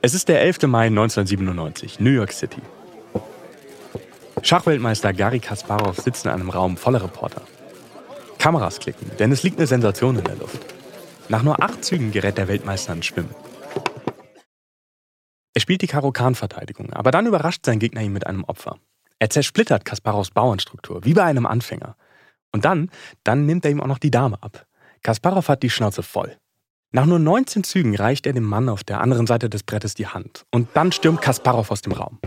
Es ist der 11. Mai 1997, New York City. Schachweltmeister Garry Kasparow sitzt in einem Raum voller Reporter. Kameras klicken, denn es liegt eine Sensation in der Luft. Nach nur 8 Zügen gerät der Weltmeister ins Schwimmen. Er spielt die Karo-Kan-Verteidigung, aber dann überrascht sein Gegner ihn mit einem Opfer. Er zersplittert Kasparows Bauernstruktur, wie bei einem Anfänger. Und dann nimmt er ihm auch noch die Dame ab. Kasparow hat die Schnauze voll. Nach nur 19 Zügen reicht er dem Mann auf der anderen Seite des Brettes die Hand. Und dann stürmt Kasparow aus dem Raum.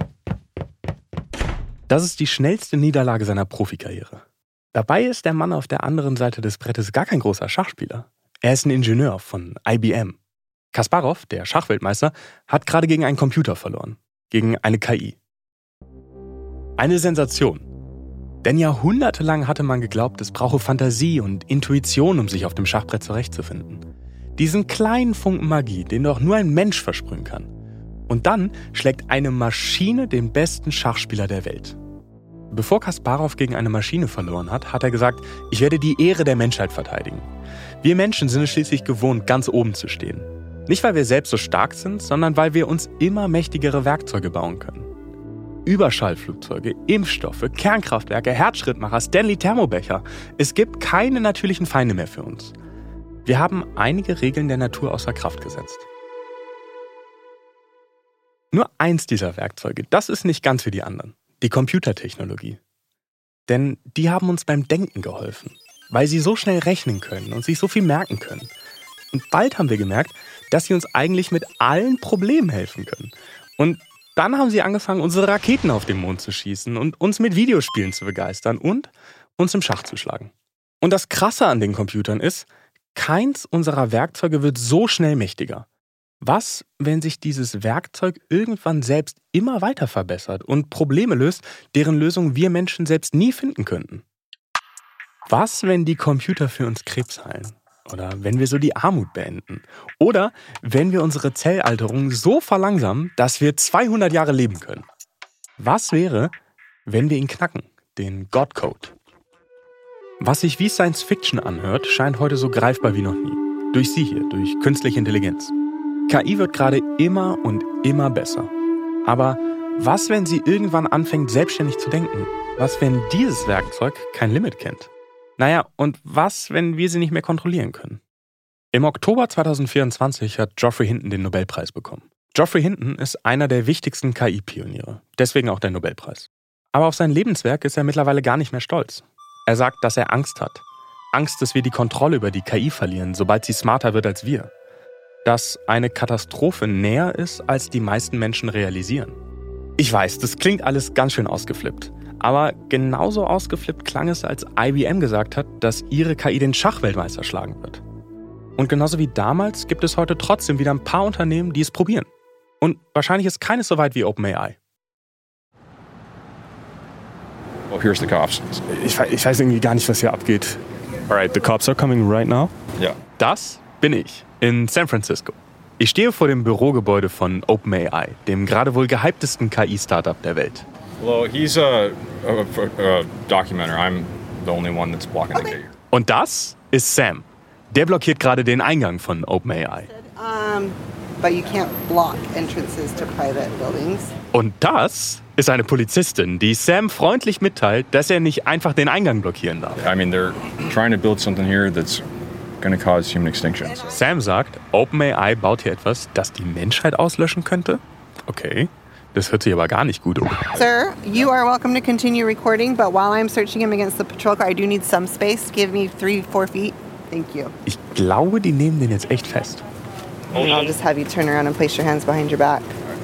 Das ist die schnellste Niederlage seiner Profikarriere. Dabei ist der Mann auf der anderen Seite des Brettes gar kein großer Schachspieler. Er ist ein Ingenieur von IBM. Kasparow, der Schachweltmeister, hat gerade gegen einen Computer verloren. Gegen eine KI. Eine Sensation. Denn jahrhundertelang hatte man geglaubt, es brauche Fantasie und Intuition, um sich auf dem Schachbrett zurechtzufinden. Diesen kleinen Funken Magie, den doch nur ein Mensch versprühen kann. Und dann schlägt eine Maschine den besten Schachspieler der Welt. Bevor Kasparow gegen eine Maschine verloren hat, hat er gesagt, ich werde die Ehre der Menschheit verteidigen. Wir Menschen sind es schließlich gewohnt, ganz oben zu stehen. Nicht, weil wir selbst so stark sind, sondern weil wir uns immer mächtigere Werkzeuge bauen können. Überschallflugzeuge, Impfstoffe, Kernkraftwerke, Herzschrittmacher, Stanley-Thermobecher. Es gibt keine natürlichen Feinde mehr für uns. Wir haben einige Regeln der Natur außer Kraft gesetzt. Nur eins dieser Werkzeuge, das ist nicht ganz wie die anderen. Die Computertechnologie. Denn die haben uns beim Denken geholfen, weil sie so schnell rechnen können und sich so viel merken können. Und bald haben wir gemerkt, dass sie uns eigentlich mit allen Problemen helfen können. Und dann haben sie angefangen, unsere Raketen auf den Mond zu schießen und uns mit Videospielen zu begeistern und uns im Schach zu schlagen. Und das Krasse an den Computern ist, keins unserer Werkzeuge wird so schnell mächtiger. Was, wenn sich dieses Werkzeug irgendwann selbst immer weiter verbessert und Probleme löst, deren Lösung wir Menschen selbst nie finden könnten? Was, wenn die Computer für uns Krebs heilen? Oder wenn wir so die Armut beenden? Oder wenn wir unsere Zellalterung so verlangsamen, dass wir 200 Jahre leben können? Was wäre, wenn wir ihn knacken, den God-Code? Was sich wie Science Fiction anhört, scheint heute so greifbar wie noch nie. Durch Sie hier, durch künstliche Intelligenz. KI wird gerade immer und immer besser. Aber was, wenn sie irgendwann anfängt, selbstständig zu denken? Was, wenn dieses Werkzeug kein Limit kennt? Naja, und was, wenn wir sie nicht mehr kontrollieren können? Im Oktober 2024 hat Geoffrey Hinton den Nobelpreis bekommen. Geoffrey Hinton ist einer der wichtigsten KI-Pioniere, deswegen auch der Nobelpreis. Aber auf sein Lebenswerk ist er mittlerweile gar nicht mehr stolz. Er sagt, dass er Angst hat. Angst, dass wir die Kontrolle über die KI verlieren, sobald sie smarter wird als wir. Dass eine Katastrophe näher ist, als die meisten Menschen realisieren. Ich weiß, das klingt alles ganz schön ausgeflippt. Aber genauso ausgeflippt klang es, als IBM gesagt hat, dass ihre KI den Schachweltmeister schlagen wird. Und genauso wie damals gibt es heute trotzdem wieder ein paar Unternehmen, die es probieren. Und wahrscheinlich ist keines so weit wie OpenAI. Well, here's the cops. Ich weiß irgendwie gar nicht, was hier abgeht. Alright, the cops are coming right now? Ja. Das bin ich in San Francisco. Ich stehe vor dem Bürogebäude von OpenAI, dem gerade wohl gehyptesten KI-Startup der Welt. Well, he's a documenter. I'm the only one that's blocking the gate. Und das ist Sam. Der blockiert gerade den Eingang von OpenAI. But you can't block entrances to private buildings. Und das ist eine Polizistin, die Sam freundlich mitteilt, dass er nicht einfach den Eingang blockieren darf. I mean, they're trying to build something here that's going to cause human extinction. Sam sagt, OpenAI baut hier etwas, das die Menschheit auslöschen könnte? Okay. Das hört sich aber gar nicht gut an. Sir, you are welcome to continue recording, but while I'm searching him against the patrol car, I do need some space. Give me 3-4 feet. Thank you. Ich glaube, die nehmen den jetzt echt fest. And I'll just have you turn around and place your hands behind your back.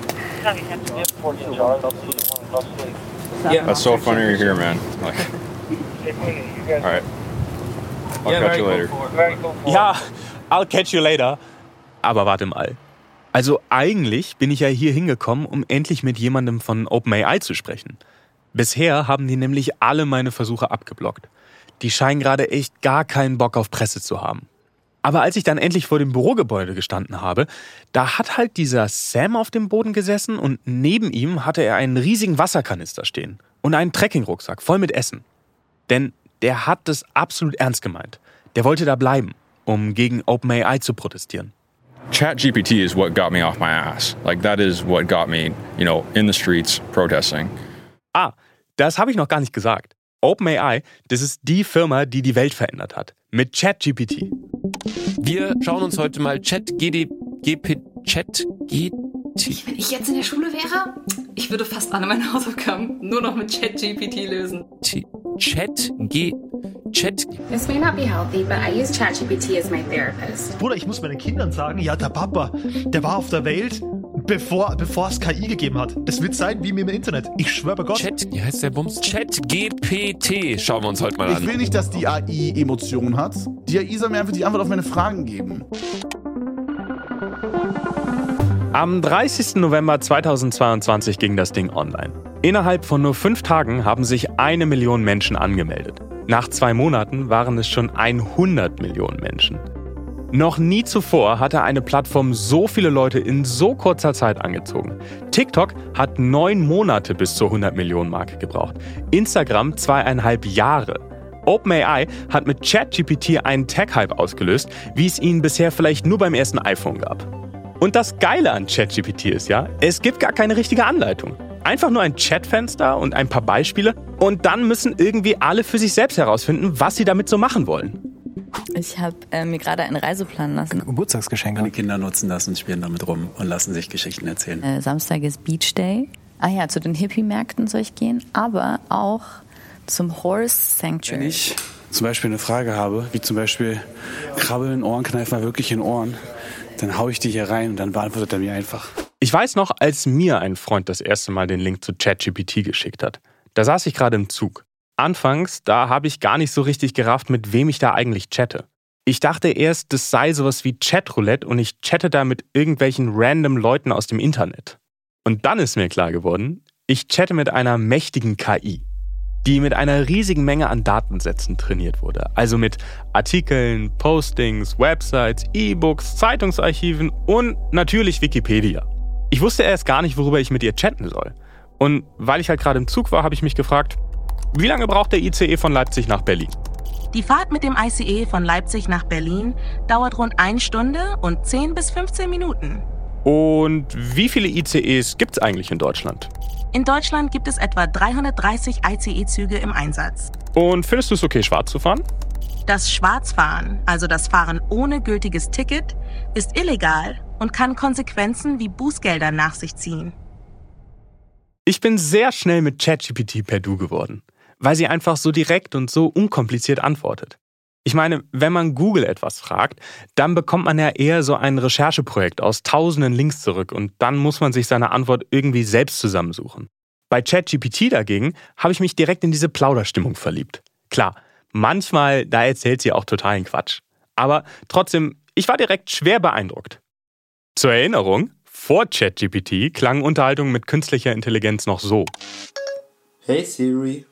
That's so funny you're here, man. Like, all right. I'll catch you later. Ja, I'll catch you later. Aber warte mal. Also eigentlich bin ich ja hier hingekommen, um endlich mit jemandem von OpenAI zu sprechen. Bisher haben die nämlich alle meine Versuche abgeblockt. Die scheinen gerade echt gar keinen Bock auf Presse zu haben. Aber als ich dann endlich vor dem Bürogebäude gestanden habe, da hat halt dieser Sam auf dem Boden gesessen und neben ihm hatte er einen riesigen Wasserkanister stehen und einen Trekkingrucksack voll mit Essen. Denn der hat das absolut ernst gemeint. Der wollte da bleiben, um gegen OpenAI zu protestieren. ChatGPT is what got me off my ass. Like, that is what got me, in the streets protesting. Das habe ich noch gar nicht gesagt. OpenAI, das ist die Firma, die die Welt verändert hat. Mit ChatGPT. Wir schauen uns heute mal ChatGPT. Wenn ich jetzt in der Schule wäre, ich würde fast alle meine Hausaufgaben nur noch mit ChatGPT lösen. This may not be healthy, but I use ChatGPT as my therapist. Bruder, ich muss meinen Kindern sagen, ja, der Papa, der war auf der Welt, bevor es KI gegeben hat. Das wird sein wie mir im Internet. Ich schwöre bei Gott. Wie heißt der Bums? ChatGPT schauen wir uns heute mal an. Ich will nicht, dass die AI Emotionen hat. Die AI soll mir einfach die Antwort auf meine Fragen geben. Am 30. November 2022 ging das Ding online. Innerhalb von nur 5 Tagen haben sich 1 Million Menschen angemeldet. Nach 2 Monaten waren es schon 100 Millionen Menschen. Noch nie zuvor hatte eine Plattform so viele Leute in so kurzer Zeit angezogen. TikTok hat 9 Monate bis zur 100-Millionen-Marke gebraucht. Instagram 2,5 Jahre. OpenAI hat mit ChatGPT einen Tech-Hype ausgelöst, wie es ihn bisher vielleicht nur beim ersten iPhone gab. Und das Geile an ChatGPT ist ja, es gibt gar keine richtige Anleitung. Einfach nur ein Chatfenster und ein paar Beispiele und dann müssen irgendwie alle für sich selbst herausfinden, was sie damit so machen wollen. Ich habe mir gerade einen Reiseplan lassen. Geburtstagsgeschenke. Meine Kinder nutzen das und spielen damit rum und lassen sich Geschichten erzählen. Samstag ist Beach Day. Zu den Hippie-Märkten soll ich gehen, aber auch zum Horse Sanctuary. Wenn ich zum Beispiel eine Frage habe, wie zum Beispiel krabbeln, Ohrenkneifer wirklich in Ohren, dann hau ich die hier rein und dann beantwortet er mir einfach. Ich weiß noch, als mir ein Freund das erste Mal den Link zu ChatGPT geschickt hat. Da saß ich gerade im Zug. Anfangs, da habe ich gar nicht so richtig gerafft, mit wem ich da eigentlich chatte. Ich dachte erst, das sei sowas wie Chatroulette und ich chatte da mit irgendwelchen random Leuten aus dem Internet. Und dann ist mir klar geworden, ich chatte mit einer mächtigen KI, die mit einer riesigen Menge an Datensätzen trainiert wurde. Also mit Artikeln, Postings, Websites, E-Books, Zeitungsarchiven und natürlich Wikipedia. Ich wusste erst gar nicht, worüber ich mit ihr chatten soll. Und weil ich halt gerade im Zug war, habe ich mich gefragt, wie lange braucht der ICE von Leipzig nach Berlin? Die Fahrt mit dem ICE von Leipzig nach Berlin dauert rund 1 Stunde und 10 bis 15 Minuten. Und wie viele ICEs gibt es eigentlich in Deutschland? In Deutschland gibt es etwa 330 ICE-Züge im Einsatz. Und findest du es okay, schwarz zu fahren? Das Schwarzfahren, also das Fahren ohne gültiges Ticket, ist illegal und kann Konsequenzen wie Bußgelder nach sich ziehen. Ich bin sehr schnell mit ChatGPT per Du geworden, weil sie einfach so direkt und so unkompliziert antwortet. Ich meine, wenn man Google etwas fragt, dann bekommt man ja eher so ein Rechercheprojekt aus tausenden Links zurück und dann muss man sich seine Antwort irgendwie selbst zusammensuchen. Bei ChatGPT dagegen habe ich mich direkt in diese Plauderstimmung verliebt. Klar, manchmal, da erzählt sie auch totalen Quatsch. Aber trotzdem, ich war direkt schwer beeindruckt. Zur Erinnerung, vor ChatGPT klangen Unterhaltungen mit künstlicher Intelligenz noch so. Hey Siri.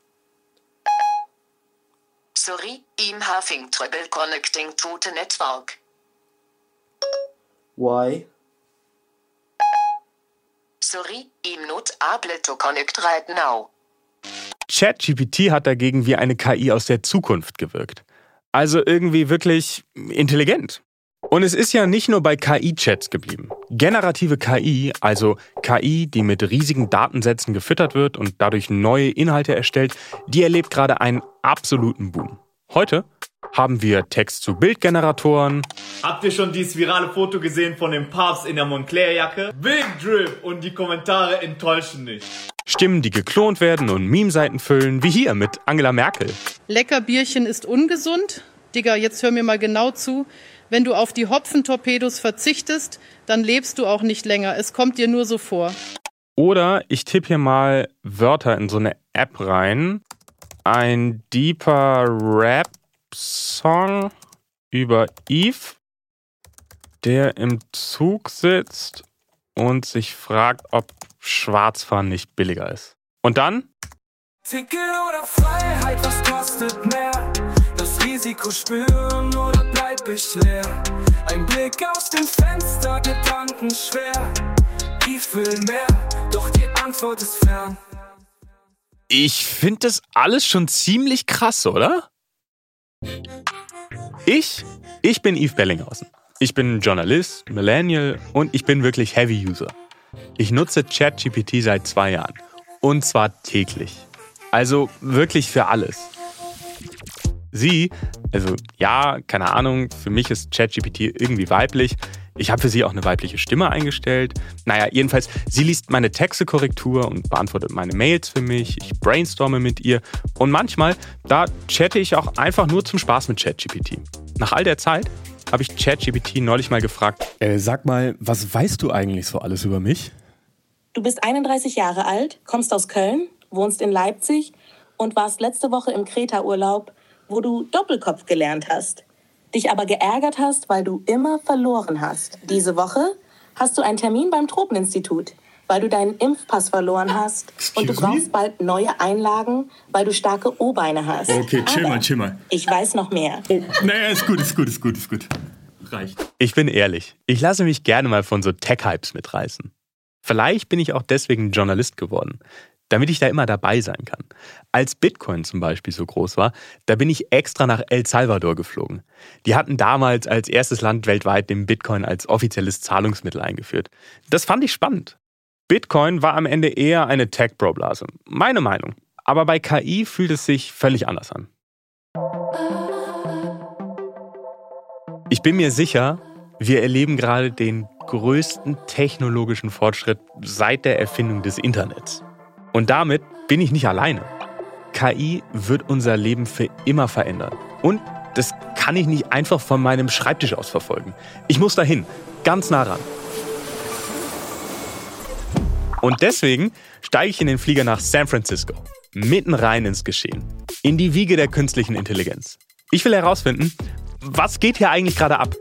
Sorry, I'm having trouble connecting to the network. Why? Sorry, I'm not able to connect right now. ChatGPT hat dagegen wie eine KI aus der Zukunft gewirkt. Also irgendwie wirklich intelligent. Und es ist ja nicht nur bei KI-Chats geblieben. Generative KI, also KI, die mit riesigen Datensätzen gefüttert wird und dadurch neue Inhalte erstellt, die erlebt gerade einen absoluten Boom. Heute haben wir Text-zu-Bild-Generatoren. Habt ihr schon dieses virale Foto gesehen von dem Papst in der Moncler-Jacke? Big Drip und die Kommentare enttäuschen nicht. Stimmen, die geklont werden und Meme-Seiten füllen, wie hier mit Angela Merkel. Lecker Bierchen ist ungesund. Digga, jetzt hör mir mal genau zu. Wenn du auf die Hopfentorpedos verzichtest, dann lebst du auch nicht länger. Es kommt dir nur so vor. Oder ich tippe hier mal Wörter in so eine App rein. Ein deeper Rap-Song über Eve, der im Zug sitzt und sich fragt, ob Schwarzfahren nicht billiger ist. Und dann? Ticket oder Freiheit, was kostet mehr? Das Risiko spüren oder bleib ich leer? Ein Blick aus dem Fenster, Gedanken schwer. Ich will mehr, doch die Antwort ist fern. Ich finde das alles schon ziemlich krass, oder? Ich bin Yves Bellinghausen. Ich bin Journalist, Millennial und ich bin wirklich Heavy-User. Ich nutze ChatGPT seit 2 Jahren. Und zwar täglich. Also wirklich für alles. Sie, also ja, keine Ahnung, für mich ist ChatGPT irgendwie weiblich. Ich habe für sie auch eine weibliche Stimme eingestellt. Naja, jedenfalls, sie liest meine Textekorrektur und beantwortet meine Mails für mich. Ich brainstorme mit ihr. Und manchmal, da chatte ich auch einfach nur zum Spaß mit ChatGPT. Nach all der Zeit habe ich ChatGPT neulich mal gefragt. Sag mal, was weißt du eigentlich so alles über mich? Du bist 31 Jahre alt, kommst aus Köln, wohnst in Leipzig und warst letzte Woche im Kreta-Urlaub, wo du Doppelkopf gelernt hast. Dich aber geärgert hast, weil du immer verloren hast. Diese Woche hast du einen Termin beim Tropeninstitut, weil du deinen Impfpass verloren hast. Und du brauchst bald neue Einlagen, weil du starke O-Beine hast. Okay, chill mal. Ich weiß noch mehr. Oh, naja, ist gut. Reicht. Ich bin ehrlich, ich lasse mich gerne mal von so Tech-Hypes mitreißen. Vielleicht bin ich auch deswegen Journalist geworden, damit ich da immer dabei sein kann. Als Bitcoin zum Beispiel so groß war, da bin ich extra nach El Salvador geflogen. Die hatten damals als erstes Land weltweit den Bitcoin als offizielles Zahlungsmittel eingeführt. Das fand ich spannend. Bitcoin war am Ende eher eine Tech-Bro-Blase. Meine Meinung. Aber bei KI fühlt es sich völlig anders an. Ich bin mir sicher, wir erleben gerade den größten technologischen Fortschritt seit der Erfindung des Internets. Und damit bin ich nicht alleine. KI wird unser Leben für immer verändern. Und das kann ich nicht einfach von meinem Schreibtisch aus verfolgen. Ich muss dahin, ganz nah ran. Und deswegen steige ich in den Flieger nach San Francisco, mitten rein ins Geschehen, in die Wiege der künstlichen Intelligenz. Ich will herausfinden, was geht hier eigentlich gerade ab?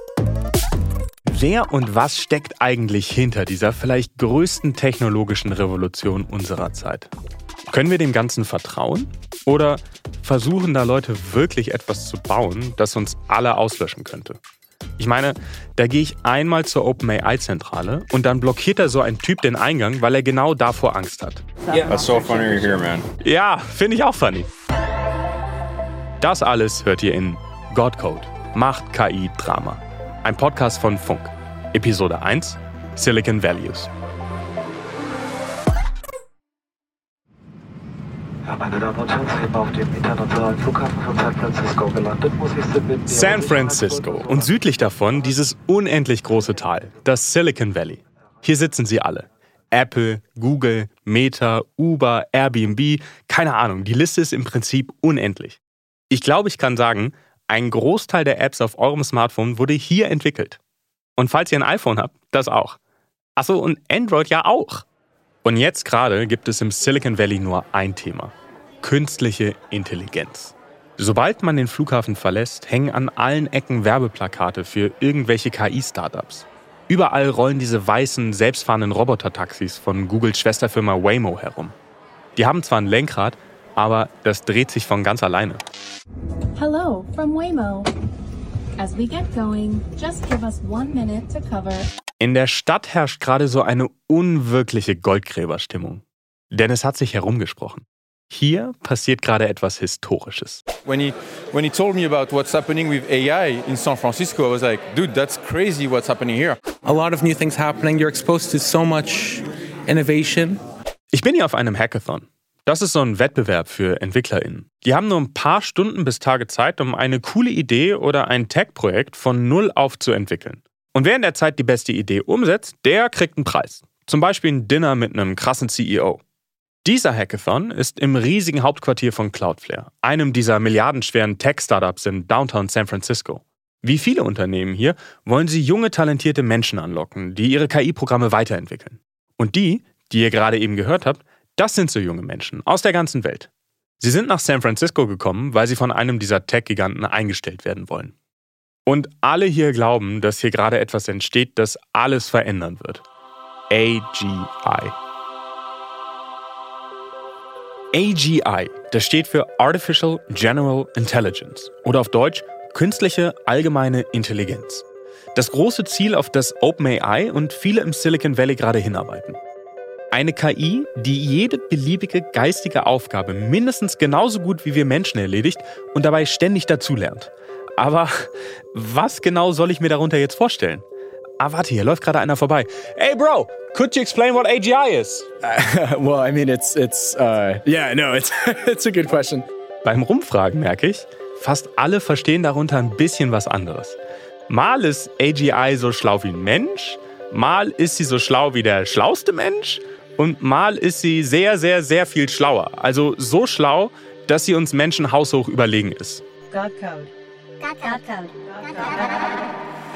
Wer und was steckt eigentlich hinter dieser vielleicht größten technologischen Revolution unserer Zeit? Können wir dem Ganzen vertrauen? Oder versuchen da Leute wirklich etwas zu bauen, das uns alle auslöschen könnte? Ich meine, da gehe ich einmal zur OpenAI-Zentrale und dann blockiert da so ein Typ den Eingang, weil er genau davor Angst hat. That's so funny you're here, man. Ja, finde ich auch funny. Das alles hört ihr in Godcode, Macht KI Drama. Ein Podcast von Funk. Episode 1, Silicon Values. Ja, meine Damen und Herren, ich bin auf dem internationalen Flughafen von San Francisco gelandet. Muss ich Sie bitten, San Francisco und südlich davon dieses unendlich große Tal, das Silicon Valley. Hier sitzen sie alle. Apple, Google, Meta, Uber, Airbnb, keine Ahnung, die Liste ist im Prinzip unendlich. Ich glaube, ich kann sagen, ein Großteil der Apps auf eurem Smartphone wurde hier entwickelt. Und falls ihr ein iPhone habt, das auch. Achso, und Android ja auch. Und jetzt gerade gibt es im Silicon Valley nur ein Thema. Künstliche Intelligenz. Sobald man den Flughafen verlässt, hängen an allen Ecken Werbeplakate für irgendwelche KI-Startups. Überall rollen diese weißen, selbstfahrenden Roboter-Taxis von Googles Schwesterfirma Waymo herum. Die haben zwar ein Lenkrad, aber das dreht sich von ganz alleine. Hello from Waymo. As we get going, just give us 1 minute to cover. In der Stadt herrscht gerade so eine unwirkliche Goldgräberstimmung. Denn es hat sich herumgesprochen. Hier passiert gerade etwas Historisches. When he told me about what's happening with AI in San Francisco, I was like, dude, that's crazy what's happening here. A lot of new things happening. You're exposed to so much innovation. Ich bin hier auf einem Hackathon. Das ist so ein Wettbewerb für EntwicklerInnen. Die haben nur ein paar Stunden bis Tage Zeit, um eine coole Idee oder ein Tech-Projekt von null auf zu entwickeln. Und wer in der Zeit die beste Idee umsetzt, der kriegt einen Preis. Zum Beispiel ein Dinner mit einem krassen CEO. Dieser Hackathon ist im riesigen Hauptquartier von Cloudflare, einem dieser milliardenschweren Tech-Startups in Downtown San Francisco. Wie viele Unternehmen hier wollen sie junge, talentierte Menschen anlocken, die ihre KI-Programme weiterentwickeln. Und die ihr gerade eben gehört habt, das sind so junge Menschen aus der ganzen Welt. Sie sind nach San Francisco gekommen, weil sie von einem dieser Tech-Giganten eingestellt werden wollen. Und alle hier glauben, dass hier gerade etwas entsteht, das alles verändern wird. AGI. AGI, das steht für Artificial General Intelligence oder auf Deutsch Künstliche Allgemeine Intelligenz. Das große Ziel, auf das OpenAI und viele im Silicon Valley gerade hinarbeiten. Eine KI, die jede beliebige geistige Aufgabe mindestens genauso gut wie wir Menschen erledigt und dabei ständig dazulernt. Aber was genau soll ich mir darunter jetzt vorstellen? Warte, hier läuft gerade einer vorbei. Hey Bro, could you explain what AGI is? Well, I mean, it's it's a good question. Beim Rumfragen merke ich, fast alle verstehen darunter ein bisschen was anderes. Mal ist AGI so schlau wie ein Mensch, mal ist sie so schlau wie der schlauste Mensch und mal ist sie sehr, sehr, sehr viel schlauer. Also so schlau, dass sie uns Menschen haushoch überlegen ist. God code. God code. God code.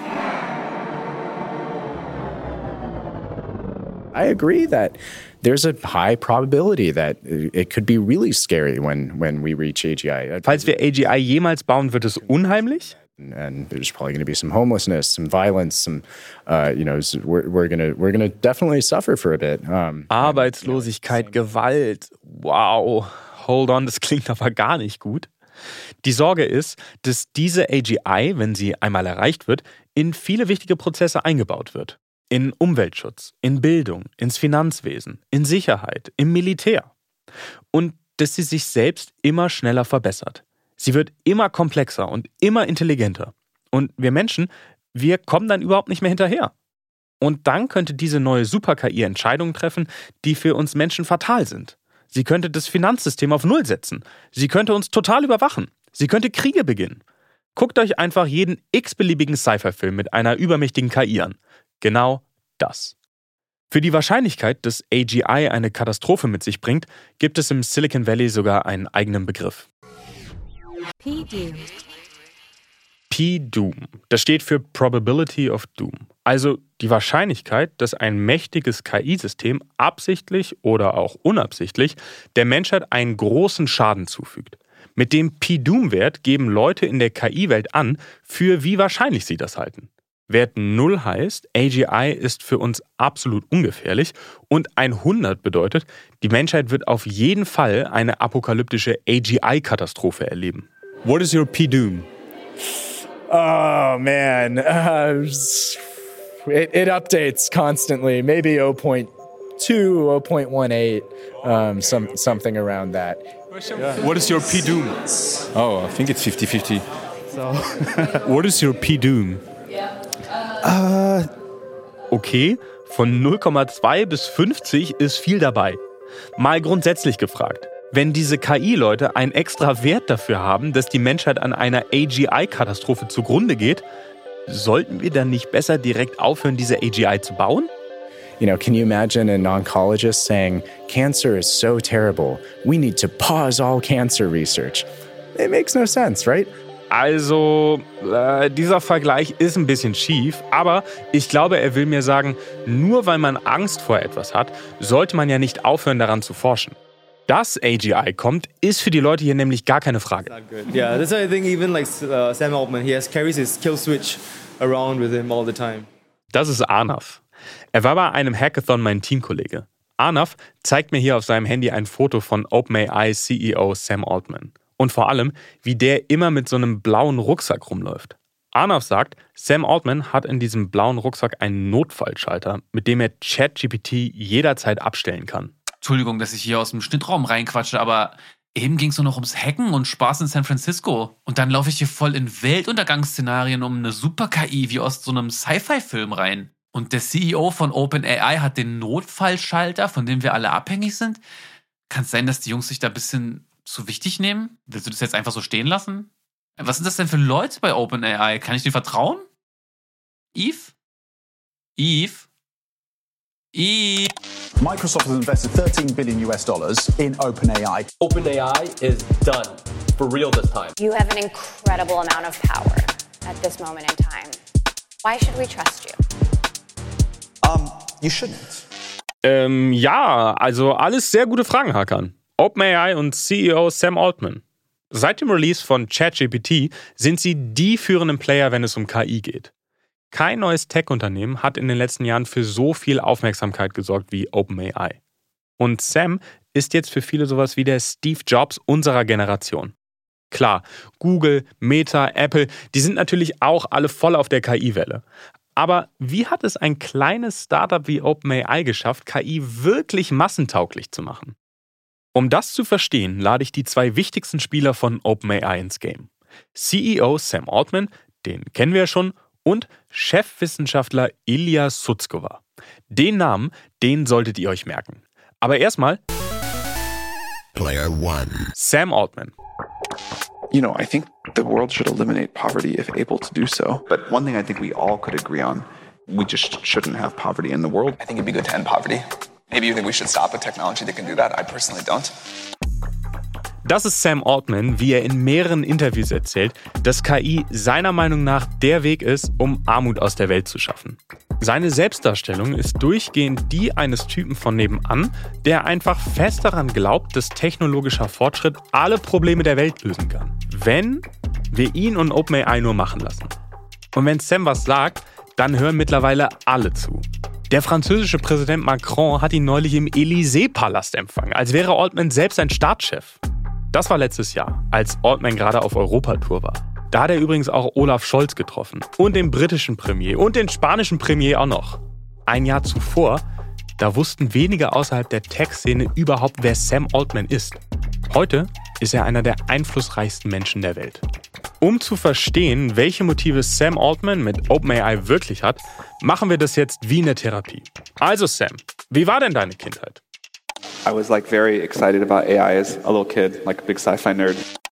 I agree that there's a high probability that it could be really scary when we reach AGI. Falls wir AGI jemals bauen, wird es unheimlich. And there's probably going to be some homelessness, some violence, some, we're gonna definitely suffer for a bit. Arbeitslosigkeit, Gewalt. Wow. Hold on, das klingt aber gar nicht gut. Die Sorge ist, dass diese AGI, wenn sie einmal erreicht wird, in viele wichtige Prozesse eingebaut wird. In Umweltschutz, in Bildung, ins Finanzwesen, in Sicherheit, im Militär. Und dass sie sich selbst immer schneller verbessert. Sie wird immer komplexer und immer intelligenter. Und wir Menschen, wir kommen dann überhaupt nicht mehr hinterher. Und dann könnte diese neue Super-KI Entscheidungen treffen, die für uns Menschen fatal sind. Sie könnte das Finanzsystem auf Null setzen. Sie könnte uns total überwachen. Sie könnte Kriege beginnen. Guckt euch einfach jeden x-beliebigen Sci-Fi-Film mit einer übermächtigen KI an. Genau das. Für die Wahrscheinlichkeit, dass AGI eine Katastrophe mit sich bringt, gibt es im Silicon Valley sogar einen eigenen Begriff. P-Doom. Das steht für Probability of Doom. Also die Wahrscheinlichkeit, dass ein mächtiges KI-System absichtlich oder auch unabsichtlich der Menschheit einen großen Schaden zufügt. Mit dem P-Doom-Wert geben Leute in der KI-Welt an, für wie wahrscheinlich sie das halten. Wert 0 heißt, AGI ist für uns absolut ungefährlich und 100 bedeutet, die Menschheit wird auf jeden Fall eine apokalyptische AGI-Katastrophe erleben. What is your P-Doom? Oh man, it updates constantly. Maybe 0.2, 0.18, something around that. What is your P-Doom? Oh, I think it's 50-50. So. What is your P-Doom? Okay, von 0,2 bis 50 ist viel dabei. Mal grundsätzlich gefragt, wenn diese KI-Leute einen extra Wert dafür haben, dass die Menschheit an einer AGI-Katastrophe zugrunde geht, sollten wir dann nicht besser direkt aufhören, diese AGI zu bauen? Can you imagine an oncologist saying, cancer is so terrible, we need to pause all cancer research? It makes no sense, right? Also, dieser Vergleich ist ein bisschen schief, aber ich glaube, er will mir sagen, nur weil man Angst vor etwas hat, sollte man ja nicht aufhören, daran zu forschen. Dass AGI kommt, ist für die Leute hier nämlich gar keine Frage. Yeah, that's why I think even like Sam Altman, carries his kill switch around with him all the time. Das ist Arnav. Er war bei einem Hackathon mein Teamkollege. Arnav zeigt mir hier auf seinem Handy ein Foto von OpenAI CEO Sam Altman. Und vor allem, wie der immer mit so einem blauen Rucksack rumläuft. Arnav sagt, Sam Altman hat in diesem blauen Rucksack einen Notfallschalter, mit dem er ChatGPT jederzeit abstellen kann. Entschuldigung, dass ich hier aus dem Schnittraum reinquatsche, aber eben ging es nur noch ums Hacken und Spaß in San Francisco. Und dann laufe ich hier voll in Weltuntergangsszenarien um eine Super-KI wie aus so einem Sci-Fi-Film rein. Und der CEO von OpenAI hat den Notfallschalter, von dem wir alle abhängig sind. Kann es sein, dass die Jungs sich da ein bisschen zu wichtig nehmen? Willst du das jetzt einfach so stehen lassen? Was sind das denn für Leute bei OpenAI? Kann ich denen vertrauen? Eve? Microsoft has invested $13 billion in OpenAI. OpenAI is done. For real this time. You have an incredible amount of power at this moment in time. Why should we trust you? You shouldn't. Ja, also alles sehr gute Fragen, Hakan. OpenAI und CEO Sam Altman. Seit dem Release von ChatGPT sind sie die führenden Player, wenn es um KI geht. Kein neues Tech-Unternehmen hat in den letzten Jahren für so viel Aufmerksamkeit gesorgt wie OpenAI. Und Sam ist jetzt für viele sowas wie der Steve Jobs unserer Generation. Klar, Google, Meta, Apple, die sind natürlich auch alle voll auf der KI-Welle. Aber wie hat es ein kleines Startup wie OpenAI geschafft, KI wirklich massentauglich zu machen? Um das zu verstehen, lade ich die zwei wichtigsten Spieler von OpenAI ins Game. CEO Sam Altman, den kennen wir ja schon, und Chefwissenschaftler Ilya Sutskever. Den Namen, den solltet ihr euch merken. Aber erstmal Player One. Sam Altman. You know, I think the world should eliminate poverty if able to do so. But one thing I think we all could agree on, we just shouldn't have poverty in the world. I think it'd be good to end poverty. Maybe you think we should stop with technology that can do that. I personally don't. Das ist Sam Altman, wie er in mehreren Interviews erzählt, dass KI seiner Meinung nach der Weg ist, um Armut aus der Welt zu schaffen. Seine Selbstdarstellung ist durchgehend die eines Typen von nebenan, der einfach fest daran glaubt, dass technologischer Fortschritt alle Probleme der Welt lösen kann. Wenn wir ihn und OpenAI nur machen lassen. Und wenn Sam was sagt, dann hören mittlerweile alle zu. Der französische Präsident Macron hat ihn neulich im Élysée-Palast empfangen, als wäre Altman selbst ein Staatschef. Das war letztes Jahr, als Altman gerade auf Europatour war. Da hat er übrigens auch Olaf Scholz getroffen und den britischen Premier und den spanischen Premier auch noch. Ein Jahr zuvor, da wussten wenige außerhalb der Tech-Szene überhaupt, wer Sam Altman ist. Heute ist er einer der einflussreichsten Menschen der Welt. Um zu verstehen, welche Motive Sam Altman mit OpenAI wirklich hat, machen wir das jetzt wie eine Therapie. Also Sam, wie war denn deine Kindheit? I was very excited about AI as a little kid, like a big sci-fi nerd.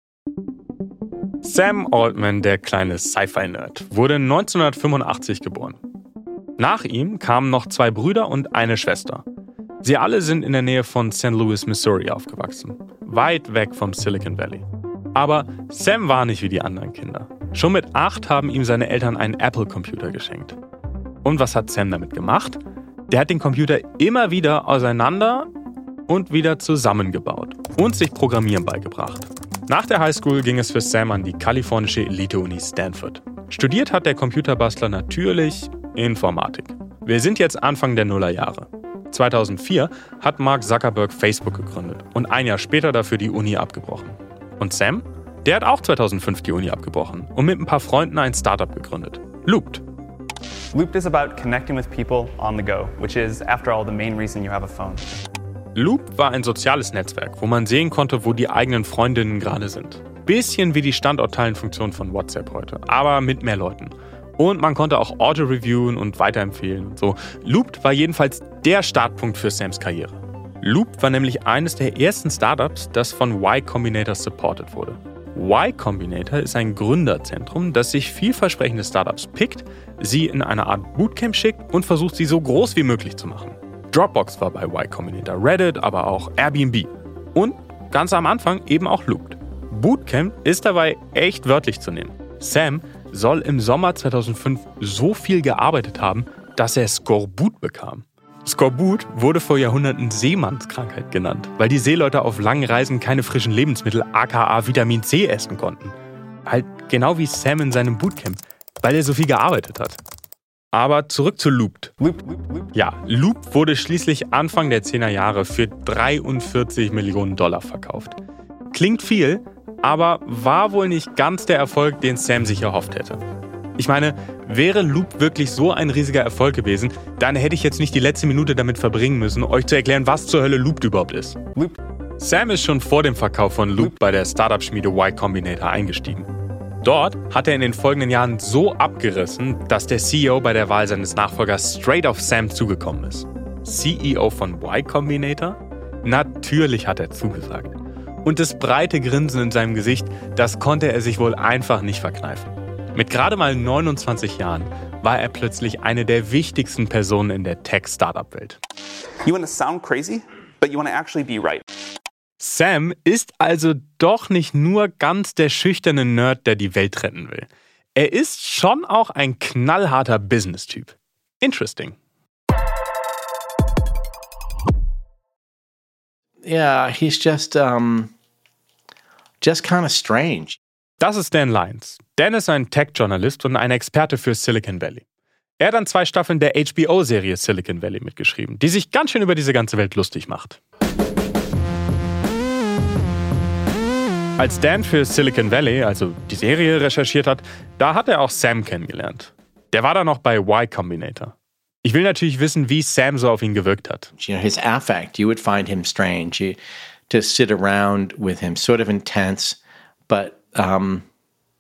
Sam Altman, der kleine Sci-Fi-Nerd, wurde 1985 geboren. Nach ihm kamen noch 2 Brüder und eine Schwester. Sie alle sind in der Nähe von St. Louis, Missouri aufgewachsen, weit weg vom Silicon Valley. Aber Sam war nicht wie die anderen Kinder. Schon mit 8 haben ihm seine Eltern einen Apple-Computer geschenkt. Und was hat Sam damit gemacht? Der hat den Computer immer wieder auseinander und wieder zusammengebaut und sich Programmieren beigebracht. Nach der Highschool ging es für Sam an die kalifornische Elite-Uni Stanford. Studiert hat der Computerbastler natürlich Informatik. Wir sind jetzt Anfang der Nullerjahre. 2004 hat Mark Zuckerberg Facebook gegründet und ein Jahr später dafür die Uni abgebrochen. Und Sam? Der hat auch 2005 die Uni abgebrochen und mit ein paar Freunden ein Startup gegründet. Looped. Looped is about connecting with people on the go, which is, after all, the main reason you have a phone. Loop war ein soziales Netzwerk, wo man sehen konnte, wo die eigenen Freundinnen gerade sind. Bisschen wie die Standortteilenfunktion von WhatsApp heute, aber mit mehr Leuten. Und man konnte auch Orte reviewen und weiterempfehlen und so. Loop war jedenfalls der Startpunkt für Sams Karriere. Loop war nämlich eines der ersten Startups, das von Y Combinator supported wurde. Y Combinator ist ein Gründerzentrum, das sich vielversprechende Startups pickt, sie in eine Art Bootcamp schickt und versucht, sie so groß wie möglich zu machen. Dropbox war bei Y Combinator, Reddit, aber auch Airbnb. Und ganz am Anfang eben auch Looped. Bootcamp ist dabei echt wörtlich zu nehmen. Sam soll im Sommer 2005 so viel gearbeitet haben, dass er Skorbut bekam. Skorbut wurde vor Jahrhunderten Seemannskrankheit genannt, weil die Seeleute auf langen Reisen keine frischen Lebensmittel aka Vitamin C essen konnten. Halt genau wie Sam in seinem Bootcamp, weil er so viel gearbeitet hat. Aber zurück zu Looped. Ja, Loop wurde schließlich Anfang der 10er Jahre für 43 Millionen $, verkauft. Klingt viel, aber war wohl nicht ganz der Erfolg, den Sam sich erhofft hätte. Ich meine, wäre Loop wirklich so ein riesiger Erfolg gewesen, dann hätte ich jetzt nicht die letzte Minute damit verbringen müssen, euch zu erklären, was zur Hölle Looped überhaupt ist. Sam ist schon vor dem Verkauf von Loop bei der Startup-Schmiede Y Combinator eingestiegen. Dort hat er in den folgenden Jahren so abgerissen, dass der CEO bei der Wahl seines Nachfolgers straight auf Sam zugekommen ist. CEO von Y Combinator? Natürlich hat er zugesagt. Und das breite Grinsen in seinem Gesicht, das konnte er sich wohl einfach nicht verkneifen. Mit gerade mal 29 Jahren war er plötzlich eine der wichtigsten Personen in der Tech-Startup-Welt. You want to sound crazy, but you want to actually be right. Sam ist also doch nicht nur ganz der schüchterne Nerd, der die Welt retten will. Er ist schon auch ein knallharter Business-Typ. Interesting. Yeah, he's just kind of strange. Das ist Dan Lyons. Dan ist ein Tech-Journalist und ein Experte für Silicon Valley. Er hat an 2 Staffeln der HBO-Serie Silicon Valley mitgeschrieben, die sich ganz schön über diese ganze Welt lustig macht. Als Dan für Silicon Valley, also die Serie, recherchiert hat, da hat er auch Sam kennengelernt. Der war da noch bei Y Combinator. Ich will natürlich wissen, wie Sam so auf ihn gewirkt hat. You know, his affect, you would find him strange. To sit around with him, sort of intense, but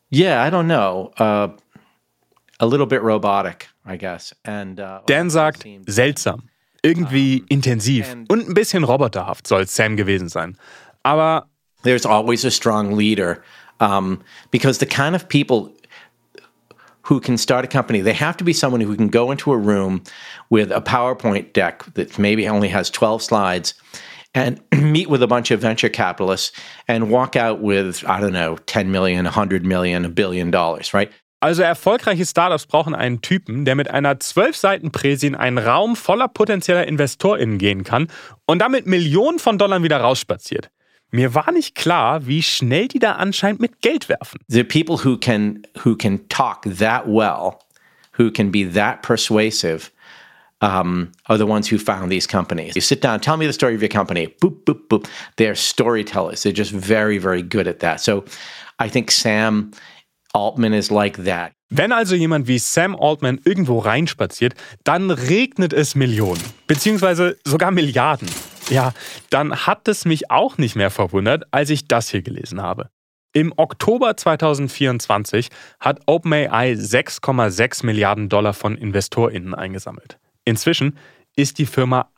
Yeah, I don't know. A little bit robotic, I guess. And Dan sagt, seltsam, irgendwie intensiv und ein bisschen roboterhaft soll Sam gewesen sein. Aber there's always a strong leader, because the kind of people who can start a company, they have to be someone who can go into a room with a PowerPoint deck that maybe only has 12 slides and meet with a bunch of venture capitalists and walk out with, I don't know, 10 million, 100 million, $1 billion, right? Also erfolgreiche Startups brauchen einen Typen, der mit einer 12-Seiten-Präsi in einen Raum voller potenzieller InvestorInnen gehen kann und damit Millionen von Dollar wieder rausspaziert. Mir war nicht klar, wie schnell die da anscheinend mit Geld werfen. The people who can talk that well, who can be that persuasive, are the ones who found these companies. You sit down, tell me the story of your company. Boop, boop, boop. They're storytellers. They're just very, very good at that. So I think Sam Altman is like that. Wenn also jemand wie Sam Altman irgendwo reinspaziert, dann regnet es Millionen, beziehungsweise sogar Milliarden. Ja, dann hat es mich auch nicht mehr verwundert, als ich das hier gelesen habe. Im Oktober 2024 hat OpenAI 6,6 Milliarden Dollar von InvestorInnen eingesammelt. Inzwischen ist die Firma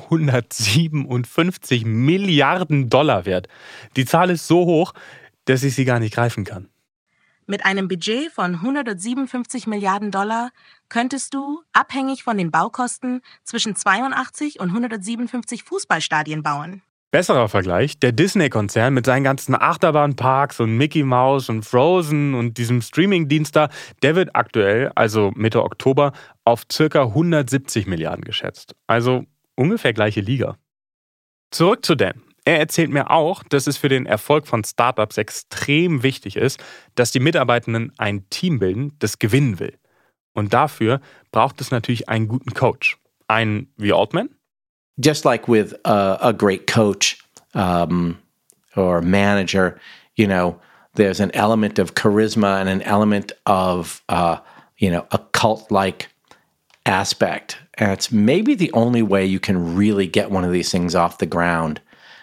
157 Milliarden Dollar wert. Die Zahl ist so hoch, dass ich sie gar nicht greifen kann. Mit einem Budget von 157 Milliarden Dollar könntest du, abhängig von den Baukosten, zwischen 82 und 157 Fußballstadien bauen. Besserer Vergleich, der Disney-Konzern mit seinen ganzen Achterbahnparks und Mickey Mouse und Frozen und diesem Streaming-Dienst da, der wird aktuell, also Mitte Oktober, auf ca. 170 Milliarden geschätzt. Also ungefähr gleiche Liga. Zurück zu Dan. Er erzählt mir auch, dass es für den Erfolg von Startups extrem wichtig ist, dass die Mitarbeitenden ein Team bilden, das gewinnen will. Und dafür braucht es natürlich einen guten Coach. Einen wie Altman? Just like with a great coach or manager, you know, there's an element of charisma and an element of, a cult-like aspect. And it's maybe the only way you can really get one of these things off the ground.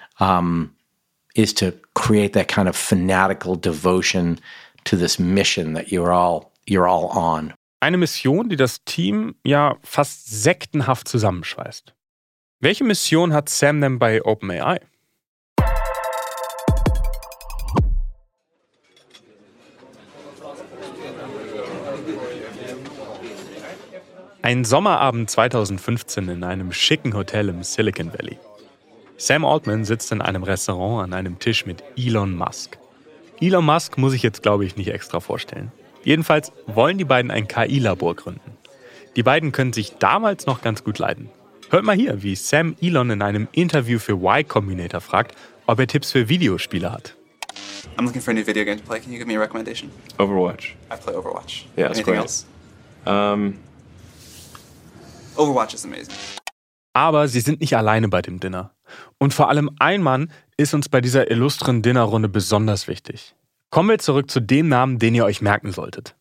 Is to create that kind of fanatical devotion to this mission that you're all on. Eine Mission, die das Team ja fast sektenhaft zusammenschweißt. Welche Mission hat Sam denn bei OpenAI? Ein Sommerabend 2015 in einem schicken Hotel im Silicon Valley. Sam Altman sitzt in einem Restaurant an einem Tisch mit Elon Musk. Elon Musk muss ich jetzt, glaube ich, nicht extra vorstellen. Jedenfalls wollen die beiden ein KI-Labor gründen. Die beiden können sich damals noch ganz gut leiden. Hört mal hier, wie Sam Elon in einem Interview für Y Combinator fragt, ob er Tipps für Videospiele hat. I'm looking for a new video game to play. Can you give me a recommendation? Overwatch. I play Overwatch. Yeah, that's Anything great. else? Overwatch is amazing. Aber sie sind nicht alleine bei dem Dinner. Und vor allem ein Mann ist uns bei dieser illustren Dinnerrunde besonders wichtig. Kommen wir zurück zu dem Namen, den ihr euch merken solltet.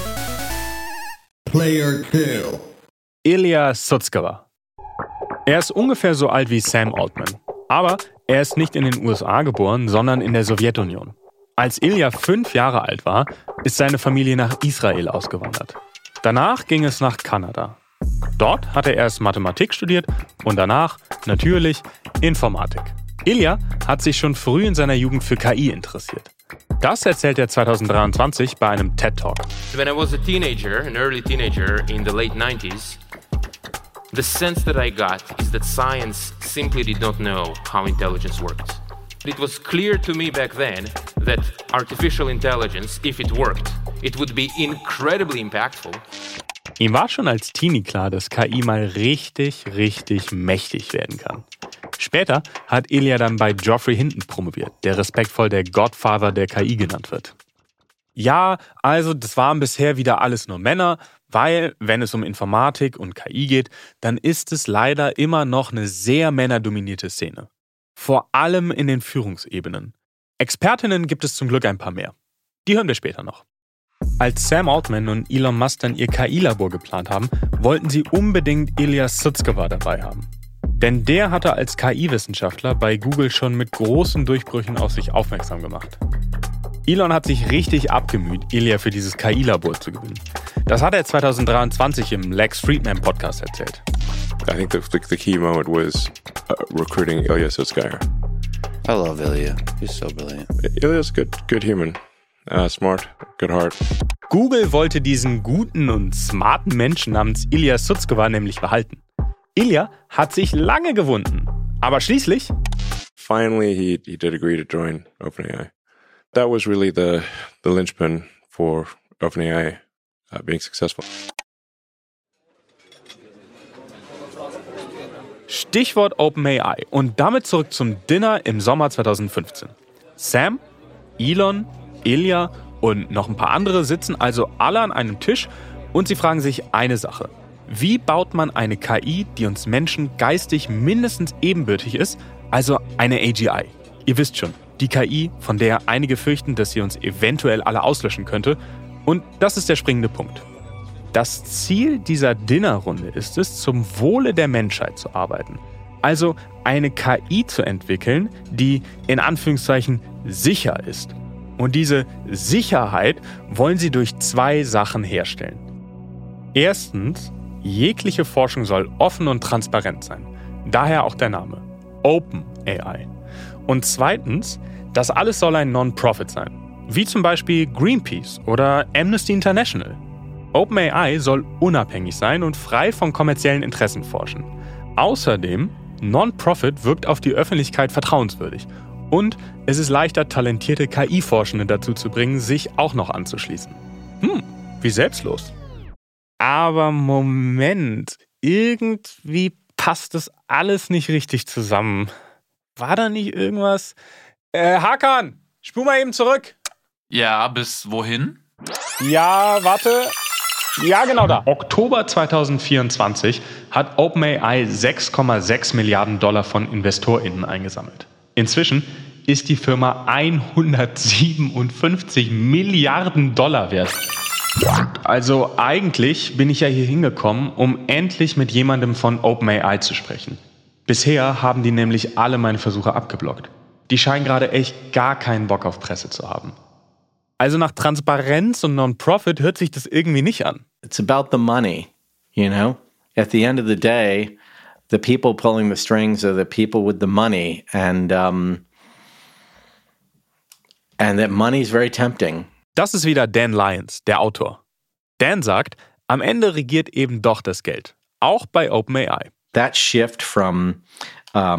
Player 2. Ilya Sutskever. Er ist ungefähr so alt wie Sam Altman. Aber er ist nicht in den USA geboren, sondern in der Sowjetunion. Als Ilya 5 Jahre alt war, ist seine Familie nach Israel ausgewandert. Danach ging es nach Kanada. Dort hat er erst Mathematik studiert und danach, natürlich, Informatik. Ilya hat sich schon früh in seiner Jugend für KI interessiert. Das erzählt er 2023 bei einem TED-Talk. When I was a teenager, an early teenager in the late 90s, the sense that I got is that science simply did not know how intelligence works. It was clear to me back then that artificial intelligence, if it worked, it would be incredibly impactful. Ihm war schon als Teenie klar, dass KI mal richtig, richtig mächtig werden kann. Später hat Ilya dann bei Geoffrey Hinton promoviert, der respektvoll der Godfather der KI genannt wird. Ja, also das waren bisher wieder alles nur Männer, weil, wenn es um Informatik und KI geht, dann ist es leider immer noch eine sehr männerdominierte Szene. Vor allem in den Führungsebenen. Expertinnen gibt es zum Glück ein paar mehr. Die hören wir später noch. Als Sam Altman und Elon Musk dann ihr KI-Labor geplant haben, wollten sie unbedingt Ilya Sutskever dabei haben. Denn der hatte als KI-Wissenschaftler bei Google schon mit großen Durchbrüchen auf sich aufmerksam gemacht. Elon hat sich richtig abgemüht, Ilya für dieses KI-Labor zu gewinnen. Das hat er 2023 im Lex Fridman Podcast erzählt. I think the key moment was recruiting Ilya Sutskever. I love Ilya. He's so brilliant. Ilya's a good human. Smart, good heart. Google wollte diesen guten und smarten Menschen namens Ilya Sutskever nämlich behalten. Ilya hat sich lange gewunden, aber schließlich... Finally, he did agree to join OpenAI. That was really the linchpin for OpenAI being successful. Stichwort OpenAI und damit zurück zum Dinner im Sommer 2015. Sam, Elon, Ilya und noch ein paar andere sitzen also alle an einem Tisch und sie fragen sich eine Sache. Wie baut man eine KI, die uns Menschen geistig mindestens ebenbürtig ist, also eine AGI? Ihr wisst schon, die KI, von der einige fürchten, dass sie uns eventuell alle auslöschen könnte. Und das ist der springende Punkt. Das Ziel dieser Dinnerrunde ist es, zum Wohle der Menschheit zu arbeiten. Also eine KI zu entwickeln, die in Anführungszeichen sicher ist. Und diese Sicherheit wollen sie durch 2 Sachen herstellen. Erstens, jegliche Forschung soll offen und transparent sein. Daher auch der Name. OpenAI. Und zweitens, das alles soll ein Non-Profit sein. Wie zum Beispiel Greenpeace oder Amnesty International. OpenAI soll unabhängig sein und frei von kommerziellen Interessen forschen. Außerdem, Non-Profit wirkt auf die Öffentlichkeit vertrauenswürdig. Und es ist leichter, talentierte KI-Forschende dazu zu bringen, sich auch noch anzuschließen. Wie selbstlos. Aber Moment, irgendwie passt das alles nicht richtig zusammen. War da nicht irgendwas? Hakan, spul mal eben zurück. Ja, bis wohin? Ja, warte. Ja, genau da. Oktober 2024 hat OpenAI 6,6 Milliarden $ von InvestorInnen eingesammelt. Inzwischen ist die Firma 157 Milliarden $ wert. Also eigentlich bin ich ja hier hingekommen, um endlich mit jemandem von OpenAI zu sprechen. Bisher haben die nämlich alle meine Versuche abgeblockt. Die scheinen gerade echt gar keinen Bock auf Presse zu haben. Also nach Transparenz und Non-Profit hört sich das irgendwie nicht an. It's about the money, you know? At the end of the day, the people pulling the strings are the people with the money, and that money is very tempting. Das ist wieder Dan Lyons, der Autor. Dan sagt, am Ende regiert eben doch das Geld, auch bei OpenAI. That shift from a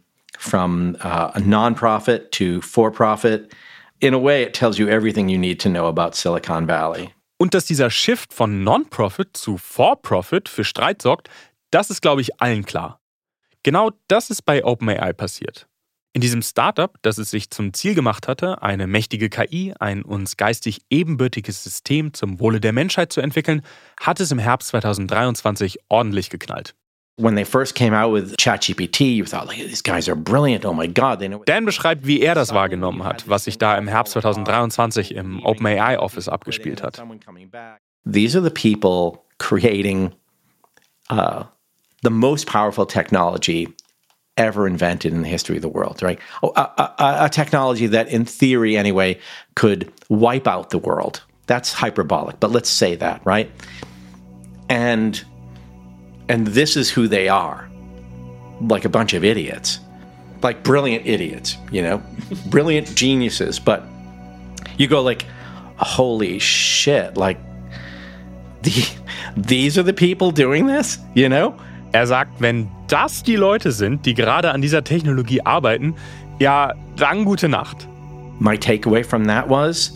non-profit to for-profit, in a way, it tells you everything you need to know about Silicon Valley. Und dass dieser Shift von Non-Profit zu For-Profit für Streit sorgt, das ist, glaube ich, allen klar. Genau das ist bei OpenAI passiert. In diesem Startup, das es sich zum Ziel gemacht hatte, eine mächtige KI, ein uns geistig ebenbürtiges System zum Wohle der Menschheit zu entwickeln, hat es im Herbst 2023 ordentlich geknallt. When they first came out with ChatGPT, you thought, like, these guys are brilliant. Oh my God, they know. Dan beschreibt, wie er das wahrgenommen hat, was sich da im Herbst 2023 im OpenAI Office abgespielt hat. These are the people creating the most powerful technology ever invented in the history of the world, right? A technology that, in theory anyway, could wipe out the world. That's hyperbolic, but let's say that, right? And this is who they are, like a bunch of idiots, like brilliant idiots, you know, brilliant geniuses. But you go like, holy shit, like these are the people doing this, you know? Er sagt, wenn das die Leute sind, die gerade an dieser Technologie arbeiten, ja, dann gute Nacht. My takeaway from that was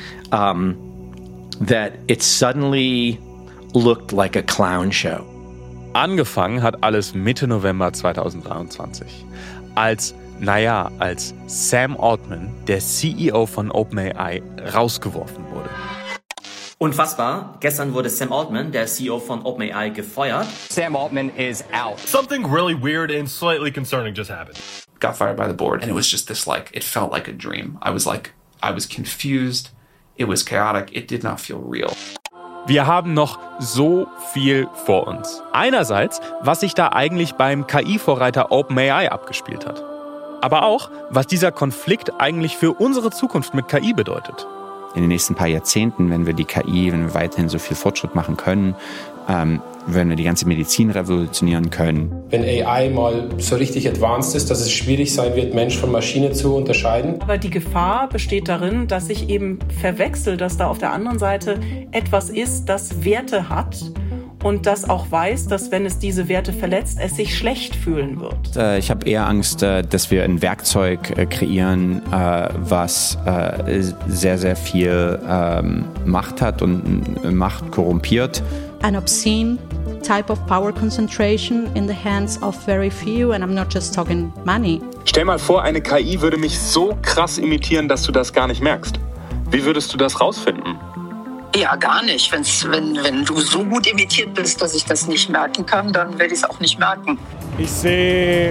that it suddenly looked like a clown show. Angefangen hat alles Mitte November 2023, als Sam Altman, der CEO von OpenAI, rausgeworfen wurde. Unfassbar. Gestern wurde Sam Altman, der CEO von OpenAI, gefeuert. Sam Altman is out. Something really weird and slightly concerning just happened. Got fired by the board, and it was just this, like, it felt like a dream. I was confused. It was chaotic. It did not feel real. Wir haben noch so viel vor uns. Einerseits, was sich da eigentlich beim KI-Vorreiter OpenAI abgespielt hat. Aber auch, was dieser Konflikt eigentlich für unsere Zukunft mit KI bedeutet. in den nächsten paar Jahrzehnten, wenn wir weiterhin so viel Fortschritt machen können, wenn wir die ganze Medizin revolutionieren können. Wenn AI mal so richtig advanced ist, dass es schwierig sein wird, Mensch von Maschine zu unterscheiden. Aber die Gefahr besteht darin, dass ich eben verwechsel, dass da auf der anderen Seite etwas ist, das Werte hat und das auch weiß, dass wenn es diese Werte verletzt, es sich schlecht fühlen wird. Ich habe eher Angst, dass wir ein Werkzeug kreieren, was sehr, sehr viel Macht hat und Macht korrumpiert. An obscene type of power concentration in the hands of very few, and I'm not just talking money. Stell mal vor, eine KI würde mich so krass imitieren, dass du das gar nicht merkst. Wie würdest du das rausfinden? Ja, gar nicht. Wenn du so gut imitiert bist, dass ich das nicht merken kann, dann werde ich es auch nicht merken. Ich sehe...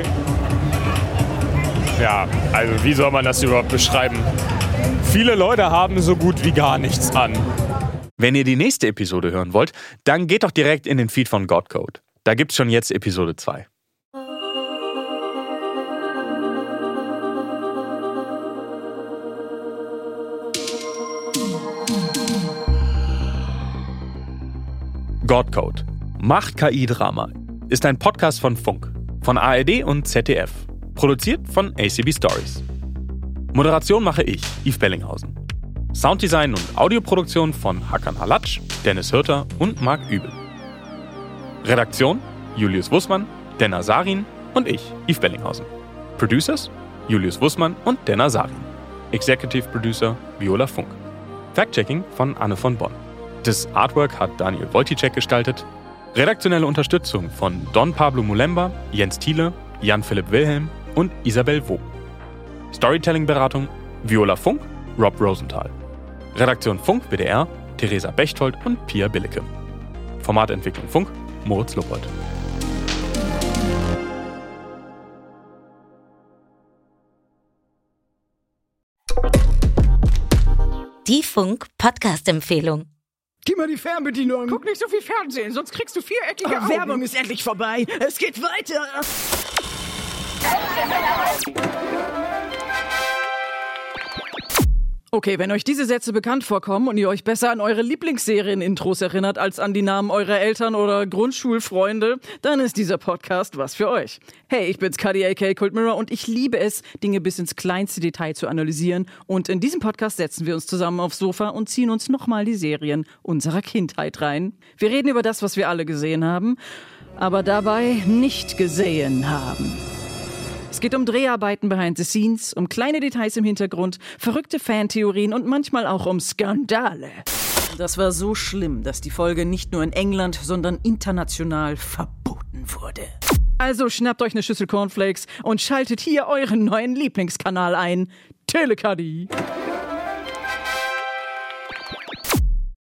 Ja, also wie soll man das überhaupt beschreiben? Viele Leute haben so gut wie gar nichts an. Wenn ihr die nächste Episode hören wollt, dann geht doch direkt in den Feed von Godcode. Da gibt's schon jetzt Episode 2. Godcode. Macht KI-Drama. Ist ein Podcast von Funk, von ARD und ZDF. Produziert von ACB Stories. Moderation mache ich, Yves Bellinghausen. Sounddesign und Audioproduktion von Hakan Halatsch, Dennis Hürter und Marc Übel. Redaktion Julius Wussmann, Denner Sarin und ich, Yves Bellinghausen. Producers Julius Wussmann und Denner Sarin. Executive Producer Viola Funk. Fact-Checking von Anne von Bonn. Das Artwork hat Daniel Wojcicek gestaltet. Redaktionelle Unterstützung von Don Pablo Mulemba, Jens Thiele, Jan-Philipp Wilhelm und Isabel Vogt. Storytelling-Beratung Viola Funk, Rob Rosenthal. Redaktion Funk WDR, Theresa Bechtold und Pia Billecke. Formatentwicklung Funk, Moritz Loppold. Die Funk-Podcast-Empfehlung. Gib mal die Fernbedienung. Guck nicht so viel Fernsehen, sonst kriegst du viereckige Augen. Werbung ist endlich vorbei. Es geht weiter. Okay, wenn euch diese Sätze bekannt vorkommen und ihr euch besser an eure Lieblingsserien-Intros erinnert als an die Namen eurer Eltern oder Grundschulfreunde, dann ist dieser Podcast was für euch. Hey, ich bin's, Cuddy aka Cold Mirror, und ich liebe es, Dinge bis ins kleinste Detail zu analysieren. Und in diesem Podcast setzen wir uns zusammen aufs Sofa und ziehen uns nochmal die Serien unserer Kindheit rein. Wir reden über das, was wir alle gesehen haben, aber dabei nicht gesehen haben. Es geht um Dreharbeiten behind the scenes, um kleine Details im Hintergrund, verrückte Fantheorien und manchmal auch um Skandale. Das war so schlimm, dass die Folge nicht nur in England, sondern international verboten wurde. Also schnappt euch eine Schüssel Cornflakes und schaltet hier euren neuen Lieblingskanal ein, Telecuddy.